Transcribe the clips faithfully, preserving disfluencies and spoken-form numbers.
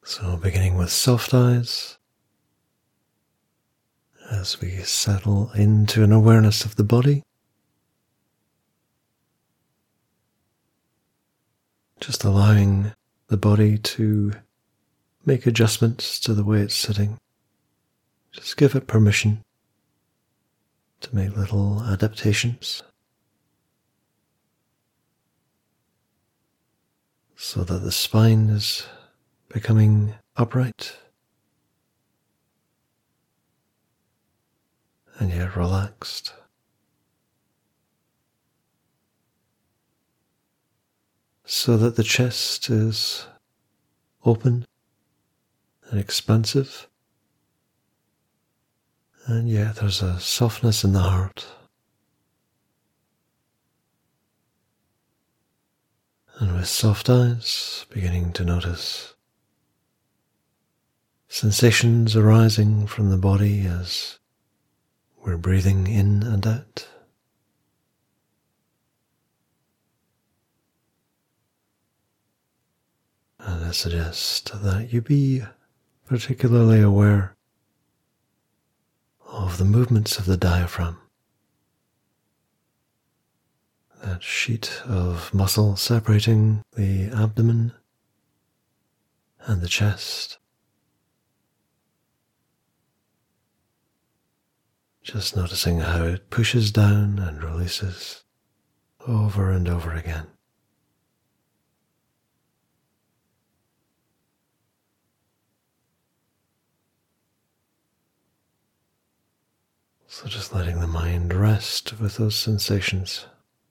So beginning with soft eyes, as we settle into an awareness of the body, just allowing the body to make adjustments to the way it's sitting. Just give it permission to make little adaptations so that the spine is becoming upright and yet relaxed. So that the chest is open and expansive, and yet there's a softness in the heart. And with soft eyes, beginning to notice sensations arising from the body as we're breathing in and out. And I suggest that you be particularly aware of the movements of the diaphragm, that sheet of muscle separating the abdomen and the chest. Just noticing how it pushes down and releases over and over again. So just letting the mind rest with those sensations.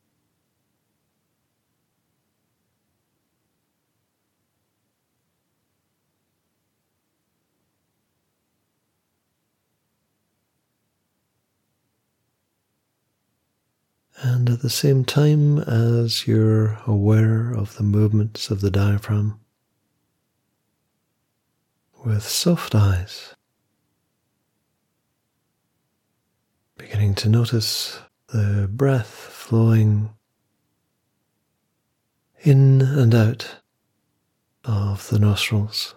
And at the same time as you're aware of the movements of the diaphragm, with soft eyes, beginning to notice the breath flowing in and out of the nostrils.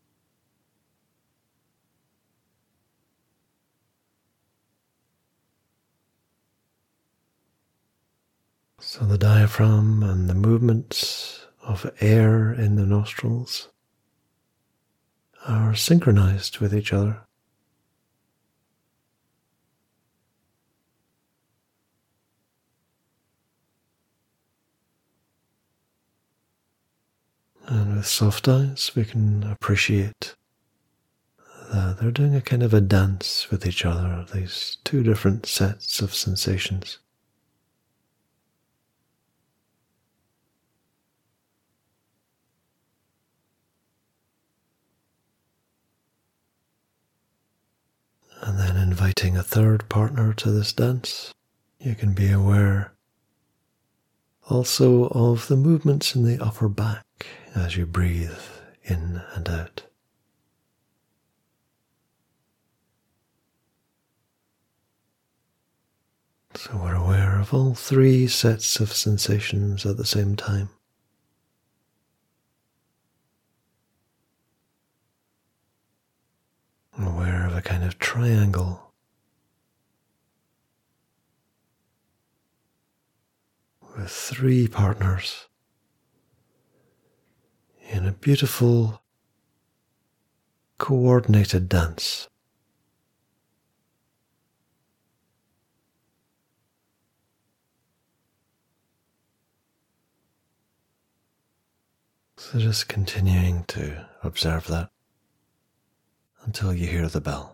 So the diaphragm and the movements of air in the nostrils are synchronized with each other. And with soft eyes, we can appreciate that they're doing a kind of a dance with each other, these two different sets of sensations. And then inviting a third partner to this dance, you can be aware also of the movements in the upper back as you breathe in and out. So we're aware of all three sets of sensations at the same time. Aware of a kind of triangle with three partners in a beautiful coordinated dance. So just continuing to observe that until you hear the bell.